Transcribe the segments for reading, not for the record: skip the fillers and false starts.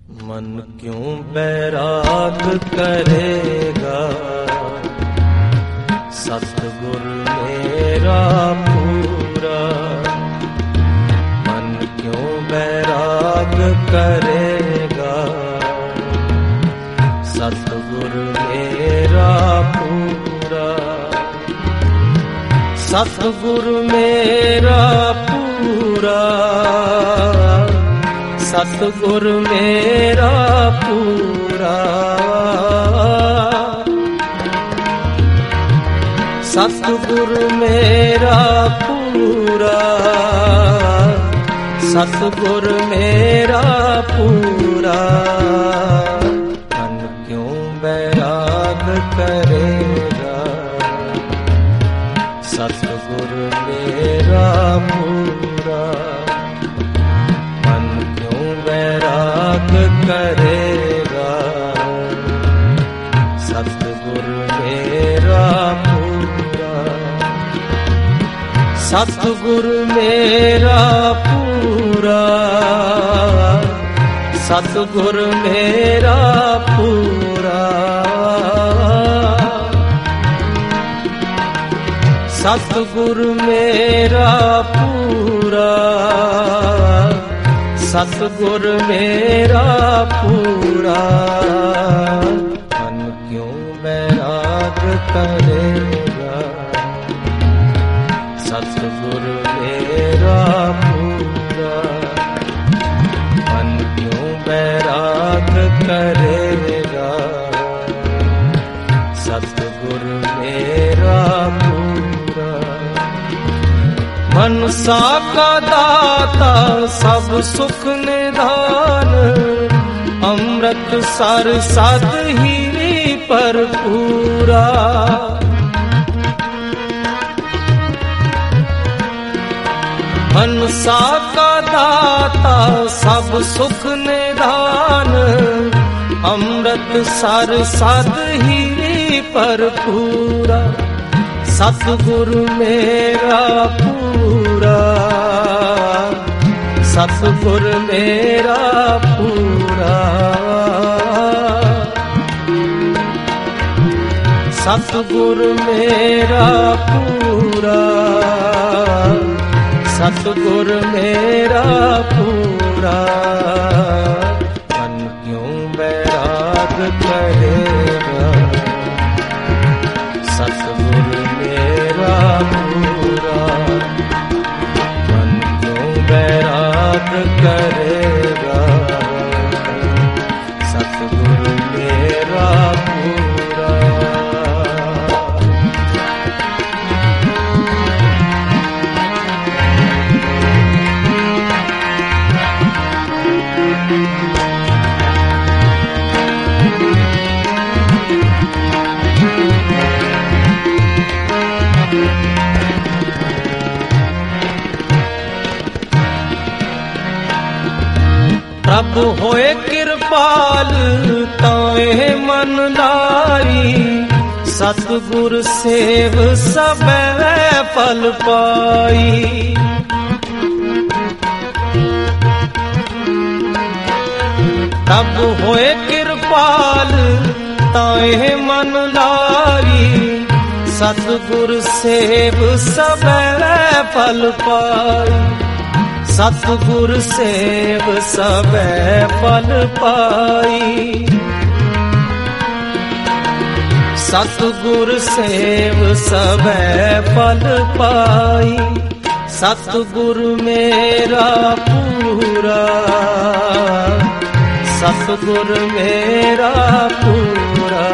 मन क्यों बैराग करेगा, सतगुर मेरा पूरा। मन क्यों बैराग करेगा, सतगुर मेरा पूरा। सतगुर मेरा पूरा, सतगुर मेरा पूरा। सतगुर मेरा पूरा, सतगुर मेरा पूरा। मन क्यों बैराग करेगा, सतगुर मेरा पूरा। मन क्यों बैराग करेगा, सतगुर मेरा पूरा। सतगुर मेरा पूरा, सतगुर मेरा पूरा। सतगुर मेरा पूरा, सतगुर मेरा पूरा। मन क्यों बैराग करेगा, सतगुर मेरा पूरा। मन क्यों बैराग करेगा, सतगुर मेरा पूरा। मनसा का दाता सब सुख निधान, अमृत सर सद ही पर पूरा। मनसा का दाता सब सुख निधान, अमृत सर सद ही पर पूरा। सतगुर मेरा पूरा, सतगुर मेरा पूरा। सतगुर मेरा पूरा, सतगुर मेरा पूरा। मन क्यों बैराग करेगा, सतगुर मेरा पूरा। मन क्यों बैराग करेगा, सतगुर मेरा पूरा। प्रभु होए कृपाल ताए मन लाई, सतगुर सेव सबे फल पाई। प्रभु होए कृपाल ताए मन लाई, सतगुर सेव सबे फल पाई। सतगुर सेव सबे फल पाई। सतगुर सेव सबे फल पाई। सतगुर मेरा पूरा, सतगुर मेरा पूरा।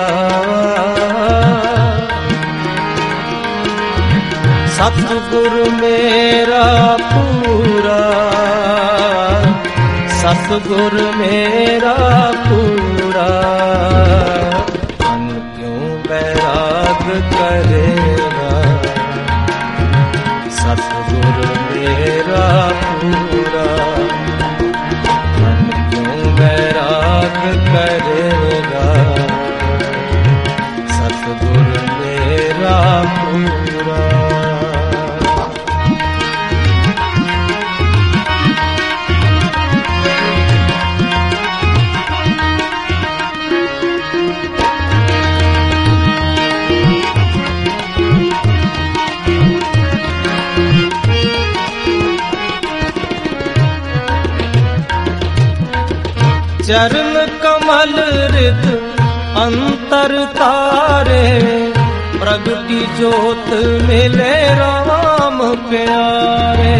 सतगुर मेरा पूरा, सतगुर मेरा पूरा। मन क्यों बैराग करेगा, सतगुर मेरा पूरा। मन क्यों बैराग करेगा, सतगुर मेरा पूरा। चरण कमल रित अंतर तारे, प्रगति जोत मिले राम प्यारे।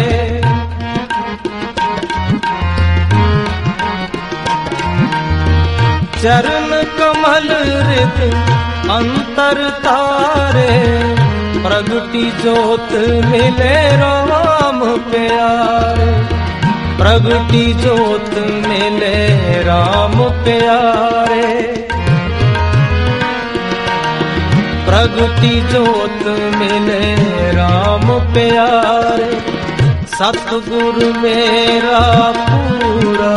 चरण कमल रित अंतर तारे, प्रगति जोत मिले राम प्यारे। प्रगति जोत मिले राम प्यारे। प्रगति जोत मिले राम प्यारे। सतगुरु मेरा पूरा,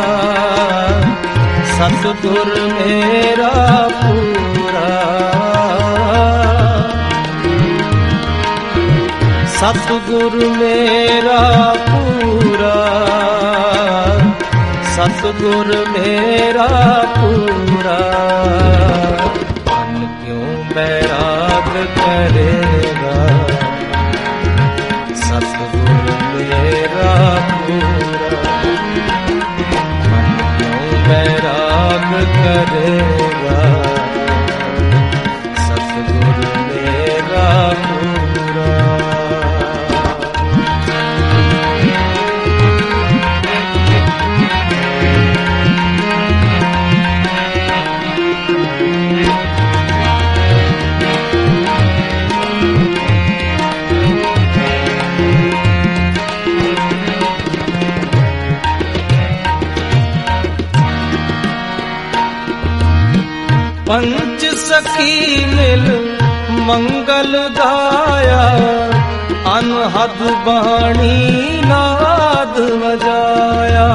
सतगुरु मेरा पूरा। सतगुरु मेरा पूरा, सतगुरु मेरा पूरा। मन क्यों बैराग करेगा, सतगुरु मेरा पूरा। मन क्यों बैराग करेगा, सतगुरु मेरा पूरा। पंच सखी मिल मंगल गाया, अनहद बाणी नाद बजाया।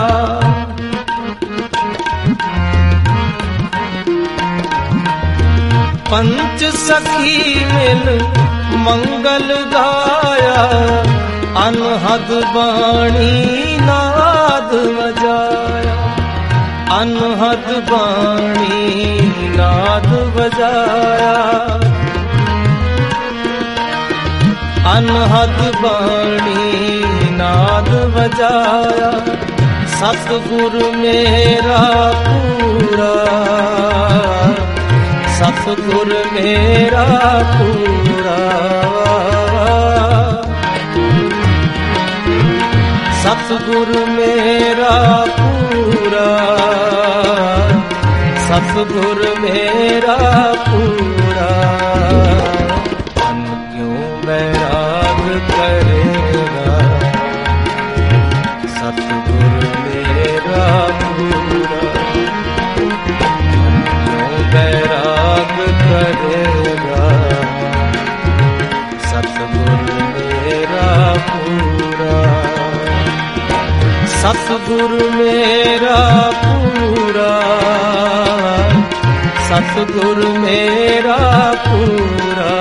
पंच सखी मिल मंगल गाया, अनहद बाणी नाद बजाया। अनहद बाणी नाद बजाया। अनहद बाणी नाद बजाया। सतगुरु मेरा पूरा, सतगुरु मेरा पूरा। सतगुरु मेरा पूरा, सतगुरु मेरा पूरा। मन क्यों बैराग करेगा, सतगुरु मेरा पूरा। मन क्यों बैराग करेगा, सतगुरु मेरा पूरा। सतगुरु मेरा पूरा, सतगुरु मेरा पूरा।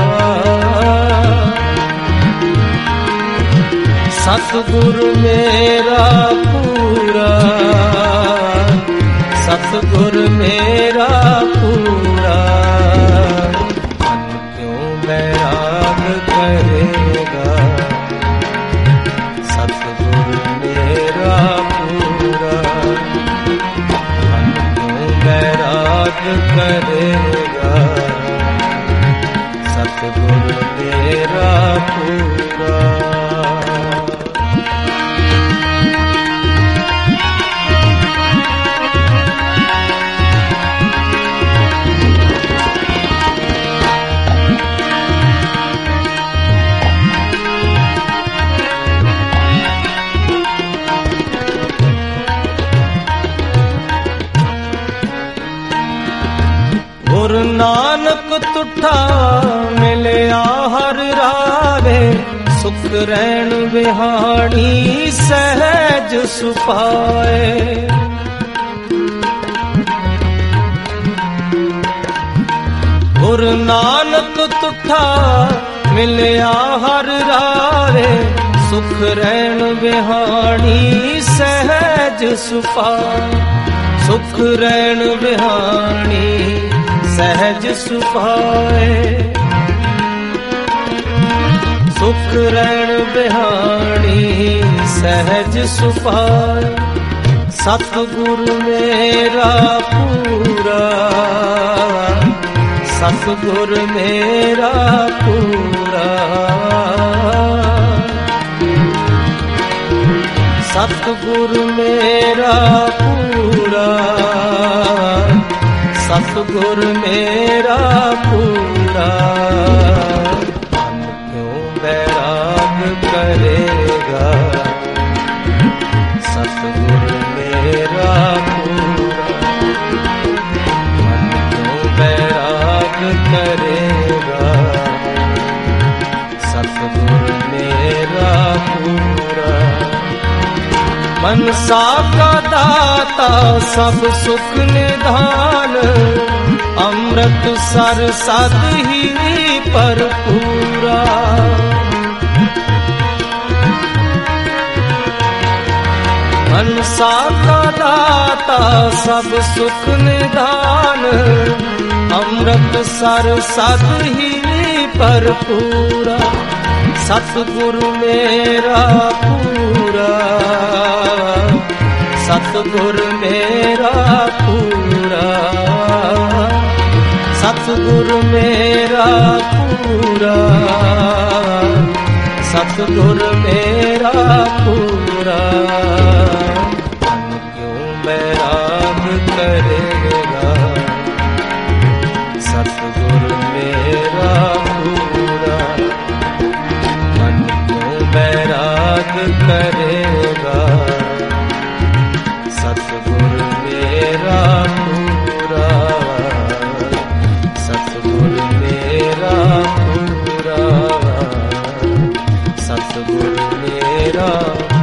सतगुरु मेरा पूरा, सतगुरु मेरा पूरा। मन क्यों बैराग करेगा, सतगुरु मेरा पूरा। मन क्यों बैराग करेगा, सतगुरु मेरा पूरा। गुरु नानक तुठा मिलिया हर रावे, सुख रैन बिहाणी सहज सुपाए। गुरु नानक तुठा मिलिया हर रावे, सुख रैन बिहाणी सहज सुपाए। सुख रैन बिहाणी सहज सुभाए। सुख रैन बिहाणी सहज सुभाए। ਸਤਿਗੁਰ ਮੇਰਾ ਪੂਰਾ, ਸਤਿਗੁਰ ਮੇਰਾ ਪੂਰਾ, ਸਤਿਗੁਰ ਮੇਰਾ ਪੂਰਾ, ਸਤਿਗੁਰ ਮੇਰਾ ਪੂਰਾ। ਮਨ ਕਿਉਂ ਬੈਰਾਗ ਕਰੇਗਾ, ਸਤਿਗੁਰ ਮੇਰਾ ਪੂਰਾ। ਮਨ ਕਿਉਂ ਬੈਰਾਗ ਕਰੇਗਾ, ਸਤਿਗੁਰ ਮੇਰਾ ਪੂਰਾ। ਮਨਸਾ ਕਾ ਦਾਤਾ ਸਭ ਸੁਖ ਨਿਧਾਨ, ਅੰਮ੍ਰਿਤ ਸਰ ਸਦ ਹੀ ਭਰਪੂਰਾ। ਮਨਸਾ ਕਾ ਦਾਤਾ ਸਭ ਸੁਖ ਨਿਧਾਨ, ਅੰਮ੍ਰਿਤ ਸਰ ਸਦ ਹੀ ਭਰਪੂਰਾ। ਸਤਿਗੁਰ ਮੇਰਾ ਪੂਰਾ, ਸਤਿਗੁਰ ਮੇਰਾ ਪੂਰਾ, ਸਤਿਗੁਰ ਮੇਰਾ ਪੂਰਾ, ਸਤਿਗੁਰ ਮੇਰਾ ਪੂਰਾ। ਮਨ ਕਿਉਂ ਬੈਰਾਗ ਕਰੇਗਾ, ਸਤਿਗੁਰ ਮੇਰਾ ਪੂਰਾ। ਮਨ ਕਿਉਂ ਬੈਰਾਗ ਕਰੇਗਾ, ਸਤਿਗੁਰ ਮੇਰਾ ਪੂਰਾ, ਸਤਿਗੁਰ ਮੇਰਾ ਪੂਰਾ, ਸਤਿਗੁਰ ਮੇਰਾ